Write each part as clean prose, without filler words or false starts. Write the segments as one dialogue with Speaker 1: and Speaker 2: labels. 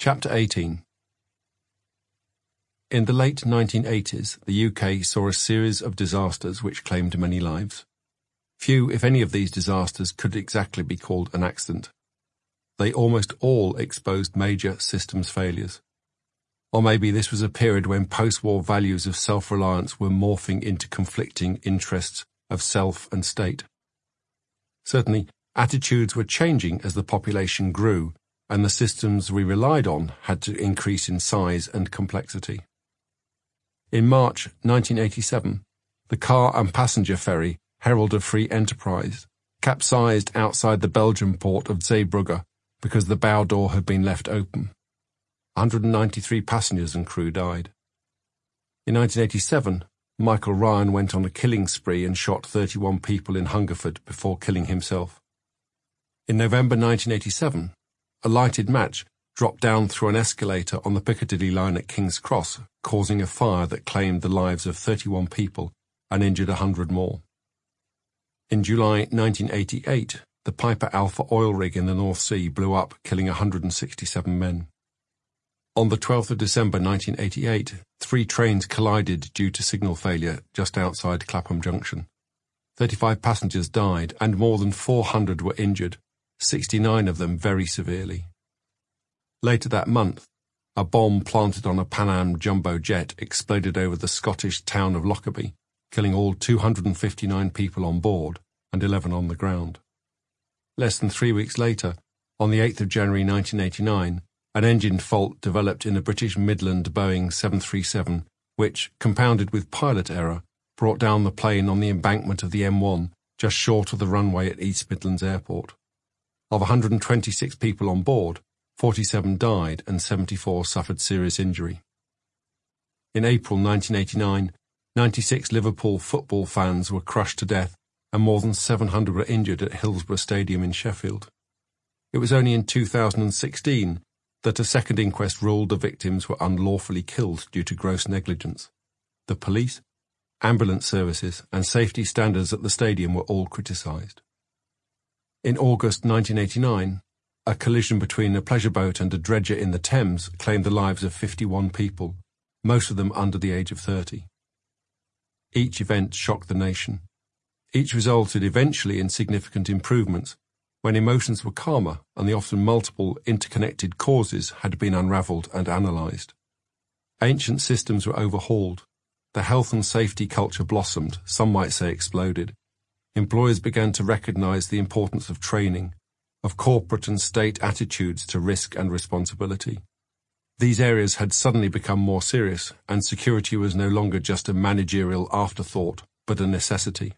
Speaker 1: Chapter 18. In the late 1980s, the UK saw a series of disasters which claimed many lives. Few, if any, of these disasters could exactly be called an accident. They almost all exposed major systems failures. Or maybe this was a period when post-war values of self-reliance were morphing into conflicting interests of self and state. Certainly, attitudes were changing as the population grew, and the systems we relied on had to increase in size and complexity. In March 1987, the car and passenger ferry Herald of Free Enterprise capsized outside the Belgian port of Zeebrugge because the bow door had been left open. 193 passengers and crew died. In 1987, Michael Ryan went on a killing spree and shot 31 people in Hungerford before killing himself. In November 1987, a lighted match dropped down through an escalator on the Piccadilly line at King's Cross, causing a fire that claimed the lives of 31 people and injured 100 more. In July 1988, the Piper Alpha oil rig in the North Sea blew up, killing 167 men. On the 12th of December 1988, 3 trains collided due to signal failure just outside Clapham Junction. 35 passengers died and more than 400 were injured, 69 of them very severely. Later that month, a bomb planted on a Pan Am jumbo jet exploded over the Scottish town of Lockerbie, killing all 259 people on board and 11 on the ground. Less than 3 weeks later, on the 8th of January 1989, an engine fault developed in a British Midland Boeing 737, which, compounded with pilot error, brought down the plane on the embankment of the M1 just short of the runway at East Midlands Airport. Of 126 people on board, 47 died and 74 suffered serious injury. In April 1989, 96 Liverpool football fans were crushed to death and more than 700 were injured at Hillsborough Stadium in Sheffield. It was only in 2016 that a second inquest ruled the victims were unlawfully killed due to gross negligence. The police, ambulance services and safety standards at the stadium were all criticised. In August 1989, a collision between a pleasure boat and a dredger in the Thames claimed the lives of 51 people, most of them under the age of 30. Each event shocked the nation. Each resulted eventually in significant improvements when emotions were calmer and the often multiple interconnected causes had been unravelled and analysed. Ancient systems were overhauled. The health and safety culture blossomed, some might say exploded. Employers began to recognise the importance of training, of corporate and state attitudes to risk and responsibility. These areas had suddenly become more serious, and security was no longer just a managerial afterthought, but a necessity.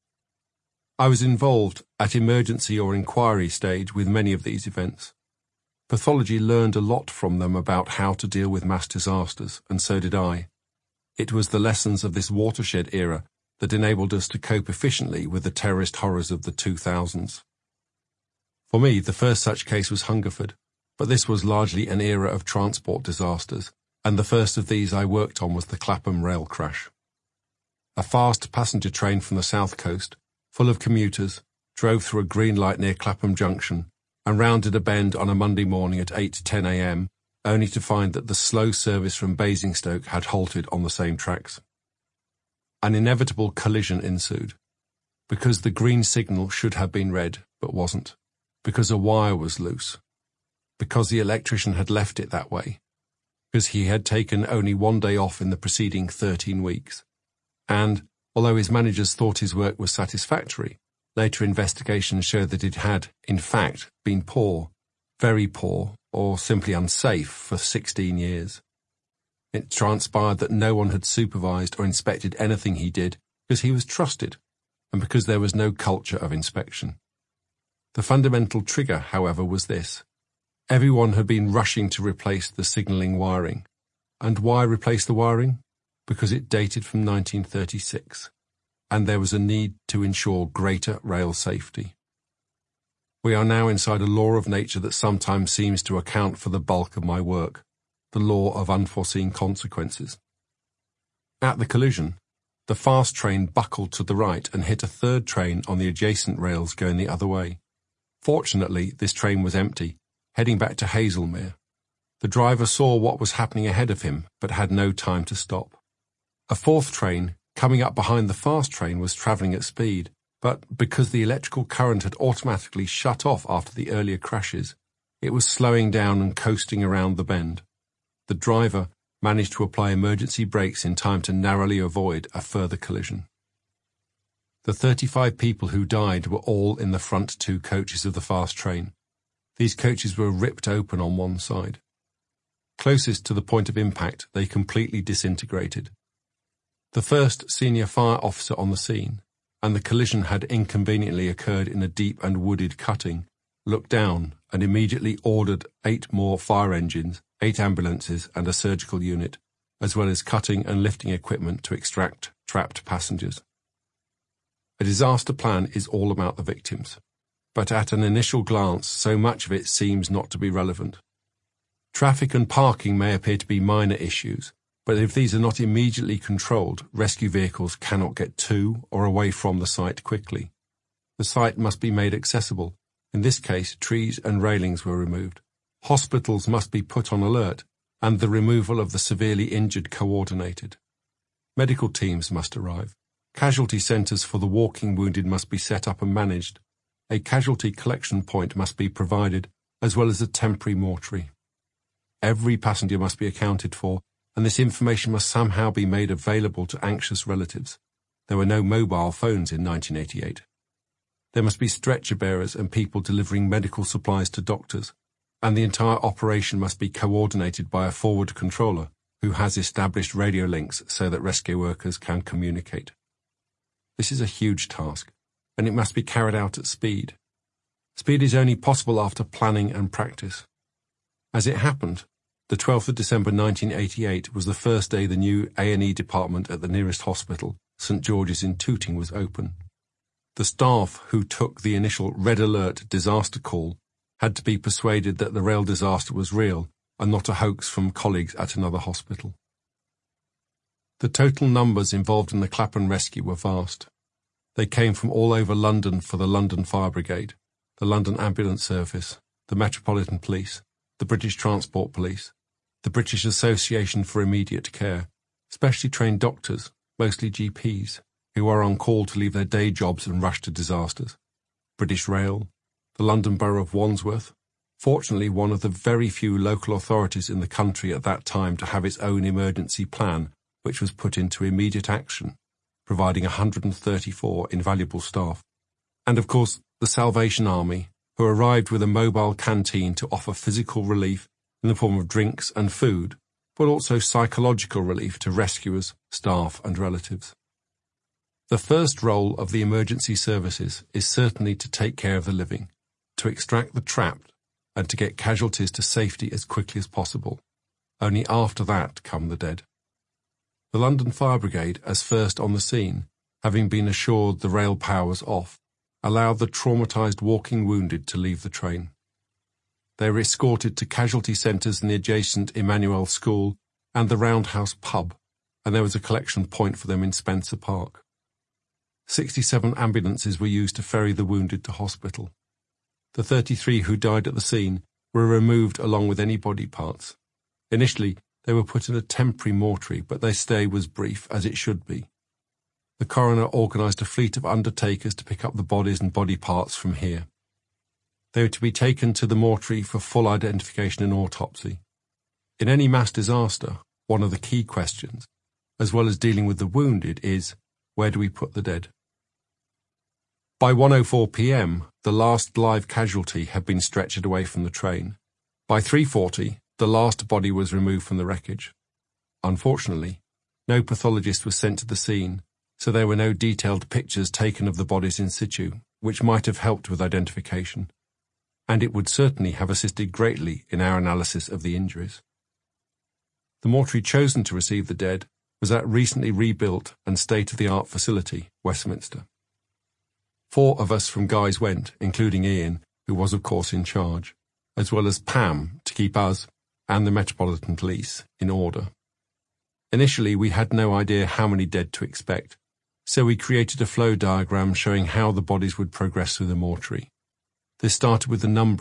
Speaker 1: I was involved at emergency or inquiry stage with many of these events. Pathology learned a lot from them about how to deal with mass disasters, and so did I. It was the lessons of this watershed era that enabled us to cope efficiently with the terrorist horrors of the 2000s. For me, the first such case was Hungerford, but this was largely an era of transport disasters, and the first of these I worked on was the Clapham rail crash. A fast passenger train from the south coast, full of commuters, drove through a green light near Clapham Junction and rounded a bend on a Monday morning at 8:10 a.m, only to find that the slow service from Basingstoke had halted on the same tracks. An inevitable collision ensued, because the green signal should have been red but wasn't, because a wire was loose, because the electrician had left it that way, because he had taken only 1 day off in the preceding 13 weeks, and, although his managers thought his work was satisfactory, later investigations showed that it had, in fact, been poor, very poor, or simply unsafe for 16 years. It transpired that no one had supervised or inspected anything he did because he was trusted and because there was no culture of inspection. The fundamental trigger, however, was this. Everyone had been rushing to replace the signalling wiring. And why replace the wiring? Because it dated from 1936, and there was a need to ensure greater rail safety. We are now inside a law of nature that sometimes seems to account for the bulk of my work, the law of unforeseen consequences. At the collision, the fast train buckled to the right and hit a third train on the adjacent rails going the other way. Fortunately, this train was empty, heading back to Hazelmere. The driver saw what was happening ahead of him, but had no time to stop. A fourth train, coming up behind the fast train, was travelling at speed, but because the electrical current had automatically shut off after the earlier crashes, it was slowing down and coasting around the bend. The driver managed to apply emergency brakes in time to narrowly avoid a further collision. The 35 people who died were all in the front two coaches of the fast train. These coaches were ripped open on one side. Closest to the point of impact, they completely disintegrated. The first senior fire officer on the scene, and the collision had inconveniently occurred in a deep and wooded cutting, looked down and immediately ordered 8 more fire engines, 8 ambulances and a surgical unit, as well as cutting and lifting equipment to extract trapped passengers. A disaster plan is all about the victims, but at an initial glance, so much of it seems not to be relevant. Traffic and parking may appear to be minor issues, but if these are not immediately controlled, rescue vehicles cannot get to or away from the site quickly. The site must be made accessible. In this case, trees and railings were removed. Hospitals must be put on alert, and the removal of the severely injured coordinated. Medical teams must arrive. Casualty centres for the walking wounded must be set up and managed. A casualty collection point must be provided, as well as a temporary mortuary. Every passenger must be accounted for, and this information must somehow be made available to anxious relatives. There were no mobile phones in 1988. There must be stretcher bearers and people delivering medical supplies to doctors, and the entire operation must be coordinated by a forward controller who has established radio links so that rescue workers can communicate. This is a huge task, and it must be carried out at speed. Speed is only possible after planning and practice. As it happened, the 12th of December 1988 was the first day the new A&E department at the nearest hospital, St George's in Tooting, was open. The staff who took the initial red alert disaster call had to be persuaded that the rail disaster was real and not a hoax from colleagues at another hospital. The total numbers involved in the Clapham rescue were vast. They came from all over London for the London Fire Brigade, the London Ambulance Service, the Metropolitan Police, the British Transport Police, the British Association for Immediate Care, specially trained doctors, mostly GPs, who are on call to leave their day jobs and rush to disasters, British Rail, the London Borough of Wandsworth, fortunately one of the very few local authorities in the country at that time to have its own emergency plan, which was put into immediate action, providing 134 invaluable staff, and of course the Salvation Army, who arrived with a mobile canteen to offer physical relief in the form of drinks and food, but also psychological relief to rescuers, staff and relatives. The first role of the emergency services is certainly to take care of the living, to extract the trapped, and to get casualties to safety as quickly as possible. Only after that come the dead. The London Fire Brigade, as first on the scene, having been assured the rail power was off, allowed the traumatised walking wounded to leave the train. They were escorted to casualty centres in the adjacent Emmanuel School and the Roundhouse pub, and there was a collection point for them in Spencer Park. 67 ambulances were used to ferry the wounded to hospital. The 33 who died at the scene were removed along with any body parts. Initially, they were put in a temporary mortuary, but their stay was brief, as it should be. The coroner organised a fleet of undertakers to pick up the bodies and body parts from here. They were to be taken to the mortuary for full identification and autopsy. In any mass disaster, one of the key questions, as well as dealing with the wounded, is, where do we put the dead? By 1:04 p.m, the last live casualty had been stretchered away from the train. By 3:40, the last body was removed from the wreckage. Unfortunately, no pathologist was sent to the scene, so there were no detailed pictures taken of the bodies in situ, which might have helped with identification, and it would certainly have assisted greatly in our analysis of the injuries. The mortuary chosen to receive the dead was that recently rebuilt and state-of-the-art facility, Westminster. 4 of us from Guy's went, including Ian, who was of course in charge, as well as Pam to keep us and the Metropolitan Police in order. Initially, we had no idea how many dead to expect, so we created a flow diagram showing how the bodies would progress through the mortuary. This started with the numbering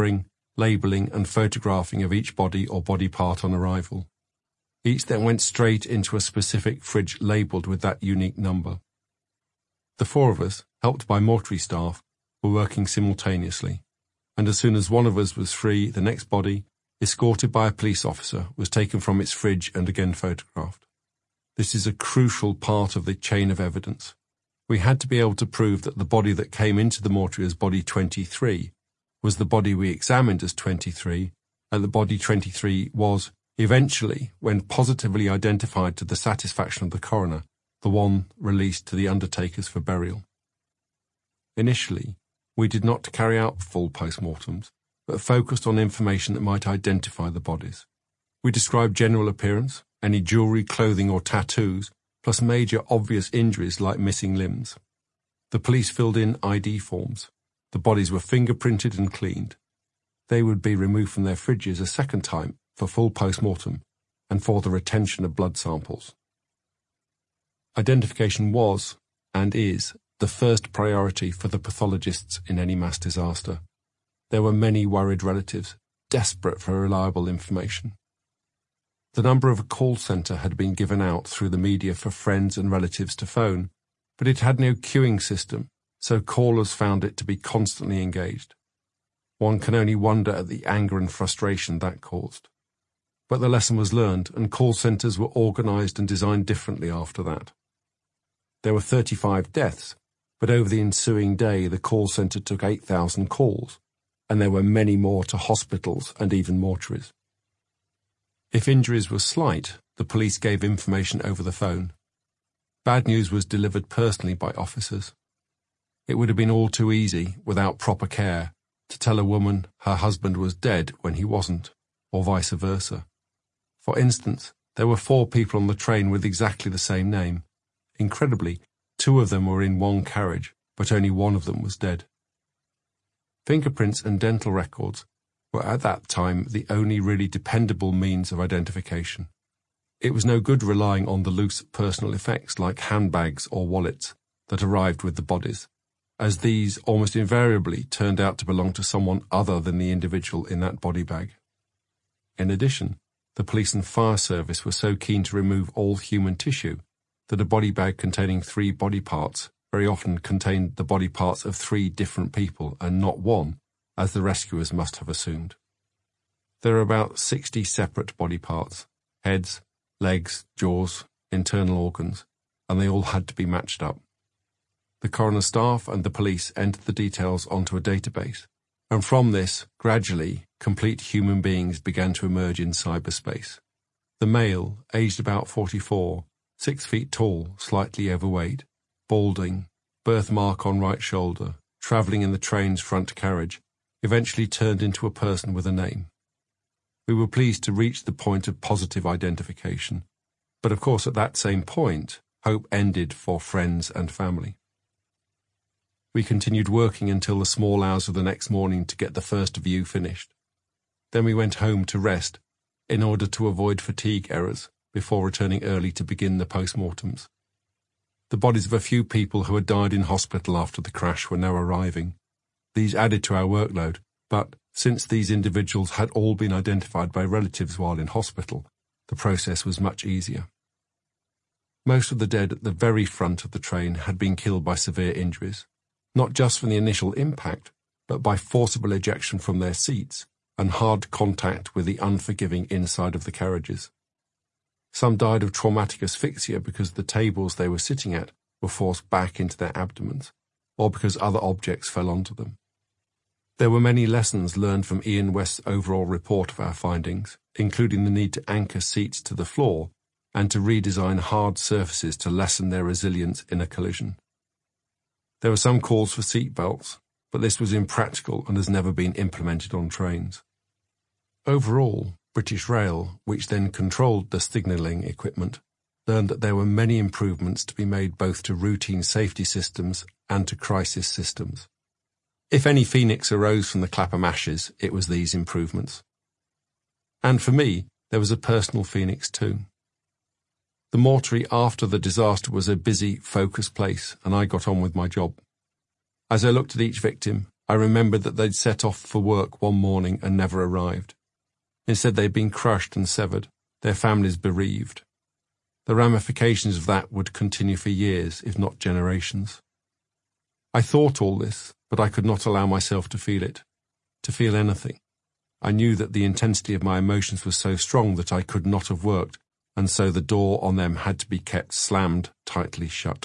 Speaker 1: labelling and photographing of each body or body part on arrival. Each then went straight into a specific fridge labelled with that unique number. The four of us, helped by mortuary staff, were working simultaneously, and as soon as one of us was free, the next body, escorted by a police officer, was taken from its fridge and again photographed. This is a crucial part of the chain of evidence. We had to be able to prove that the body that came into the mortuary as body 23 was the body we examined as 23, and the body 23 was, eventually, when positively identified to the satisfaction of the coroner, the one released to the undertakers for burial. Initially, we did not carry out full post-mortems, but focused on information that might identify the bodies. We described general appearance, any jewellery, clothing or tattoos, plus major obvious injuries like missing limbs. The police filled in ID forms. The bodies were fingerprinted and cleaned. They would be removed from their fridges a second time for full post-mortem and for the retention of blood samples. Identification was, and is, the first priority for the pathologists in any mass disaster. There were many worried relatives, desperate for reliable information. The number of a call centre had been given out through the media for friends and relatives to phone, but it had no queuing system, so callers found it to be constantly engaged. One can only wonder at the anger and frustration that caused. But the lesson was learned, and call centres were organised and designed differently after that. There were 35 deaths, but over the ensuing day the call centre took 8,000 calls, and there were many more to hospitals and even mortuaries. If injuries were slight, the police gave information over the phone. Bad news was delivered personally by officers. It would have been all too easy, without proper care, to tell a woman her husband was dead when he wasn't, or vice versa. For instance, there were 4 people on the train with exactly the same name. Incredibly, 2 of them were in one carriage, but only one of them was dead. Fingerprints and dental records were at that time the only really dependable means of identification. It was no good relying on the loose personal effects like handbags or wallets that arrived with the bodies, as these almost invariably turned out to belong to someone other than the individual in that body bag. In addition, the police and fire service were so keen to remove all human tissue that a body bag containing 3 body parts very often contained the body parts of 3 different people and not one, as the rescuers must have assumed. There are about 60 separate body parts, heads, legs, jaws, internal organs, and they all had to be matched up. The coroner staff and the police entered the details onto a database, and from this, gradually, complete human beings began to emerge in cyberspace. The male, aged about 44, 6 feet tall, slightly overweight, balding, birthmark on right shoulder, travelling in the train's front carriage, eventually turned into a person with a name. We were pleased to reach the point of positive identification, but of course at that same point, hope ended for friends and family. We continued working until the small hours of the next morning to get the first view finished. Then we went home to rest in order to avoid fatigue errors before returning early to begin the post-mortems. The bodies of a few people who had died in hospital after the crash were now arriving. These added to our workload, but since these individuals had all been identified by relatives while in hospital, the process was much easier. Most of the dead at the very front of the train had been killed by severe injuries, not just from the initial impact, but by forcible ejection from their seats and hard contact with the unforgiving inside of the carriages. Some died of traumatic asphyxia because the tables they were sitting at were forced back into their abdomens, or because other objects fell onto them. There were many lessons learned from Ian West's overall report of our findings, including the need to anchor seats to the floor and to redesign hard surfaces to lessen their resilience in a collision. There were some calls for seat belts, but this was impractical and has never been implemented on trains. Overall, British Rail, which then controlled the signalling equipment, learned that there were many improvements to be made both to routine safety systems and to crisis systems. If any phoenix arose from the Clapham ashes, it was these improvements. And for me, there was a personal phoenix too. The mortuary after the disaster was a busy, focused place, and I got on with my job. As I looked at each victim, I remembered that they'd set off for work one morning and never arrived. Instead, they'd been crushed and severed, their families bereaved. The ramifications of that would continue for years, if not generations. I thought all this, but I could not allow myself to feel it, to feel anything. I knew that the intensity of my emotions was so strong that I could not have worked, and so the door on them had to be kept slammed tightly shut.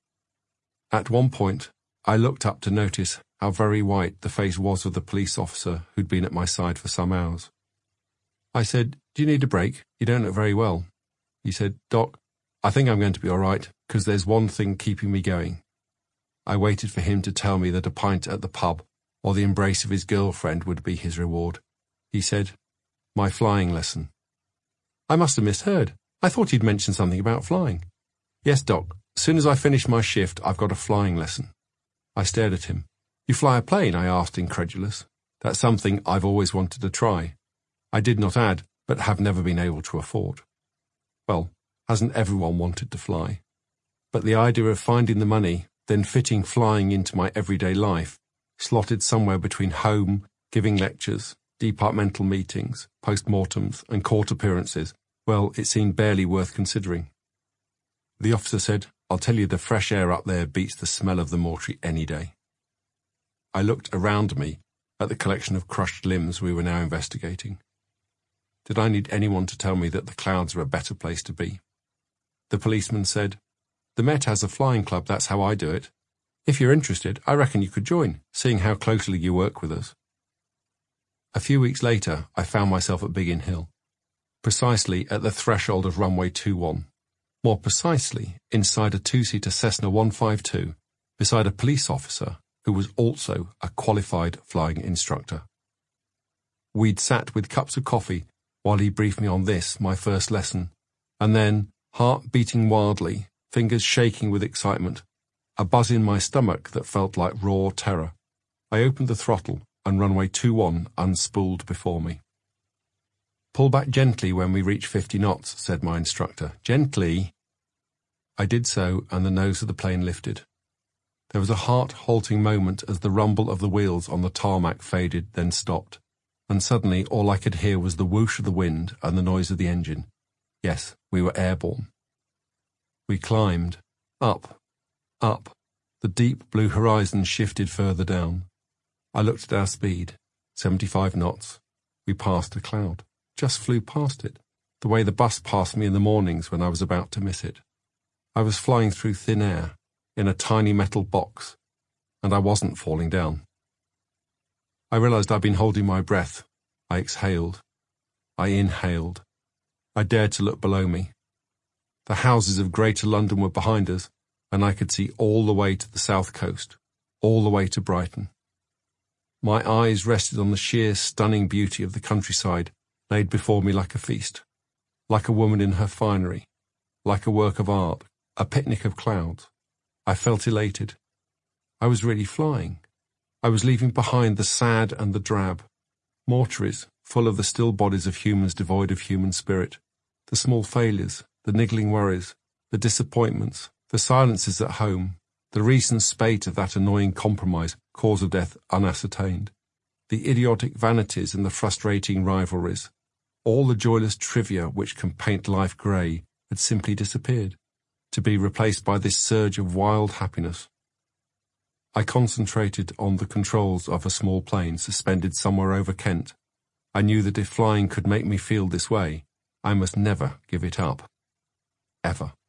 Speaker 1: At one point, I looked up to notice how very white the face was of the police officer who'd been at my side for some hours. I said, "Do you need a break? You don't look very well." He said, "Doc, I think I'm going to be all right, because there's one thing keeping me going." I waited for him to tell me that a pint at the pub or the embrace of his girlfriend would be his reward. He said, "My flying lesson." I must have misheard. I thought he'd mentioned something about flying. "Yes, Doc. As soon as I finish my shift, I've got a flying lesson." I stared at him. "You fly a plane?" I asked, incredulous. "That's something I've always wanted to try." I did not add, "but have never been able to afford." Well, hasn't everyone wanted to fly? But the idea of finding the money, then fitting flying into my everyday life, slotted somewhere between home, giving lectures, departmental meetings, post-mortems, and court appearances, well, it seemed barely worth considering. The officer said, "I'll tell you, the fresh air up there beats the smell of the mortuary any day." I looked around me at the collection of crushed limbs we were now investigating. Did I need anyone to tell me that the clouds are a better place to be? The policeman said, "The Met has a flying club, that's how I do it. If you're interested, I reckon you could join, seeing how closely you work with us." A few weeks later, I found myself at Biggin Hill, precisely at the threshold of runway 21. More precisely, inside a two-seater Cessna 152, beside a police officer who was also a qualified flying instructor. We'd sat with cups of coffee while he briefed me on this, my first lesson, and then, heart beating wildly, fingers shaking with excitement, a buzz in my stomach that felt like raw terror, I opened the throttle and runway 21 unspooled before me. "Pull back gently when we reach 50 knots, said my instructor. "Gently." I did so, and the nose of the plane lifted. There was a heart-halting moment as the rumble of the wheels on the tarmac faded, then stopped, and suddenly all I could hear was the whoosh of the wind and the noise of the engine. Yes, we were airborne. We climbed, up, up. The deep blue horizon shifted further down. I looked at our speed, 75 knots. We passed a cloud, just flew past it, the way the bus passed me in the mornings when I was about to miss it. I was flying through thin air, in a tiny metal box, and I wasn't falling down. I realized I'd been holding my breath. I exhaled. I inhaled. I dared to look below me. The houses of Greater London were behind us, and I could see all the way to the south coast, all the way to Brighton. My eyes rested on the sheer stunning beauty of the countryside laid before me like a feast, like a woman in her finery, like a work of art, a picnic of clouds. I felt elated. I was really flying. I was leaving behind the sad and the drab, mortuaries full of the still bodies of humans devoid of human spirit, the small failures, the niggling worries, the disappointments, the silences at home, the recent spate of that annoying compromise, cause of death unascertained, the idiotic vanities and the frustrating rivalries. All the joyless trivia which can paint life grey had simply disappeared, to be replaced by this surge of wild happiness. I concentrated on the controls of a small plane suspended somewhere over Kent. I knew that if flying could make me feel this way, I must never give it up. Ever.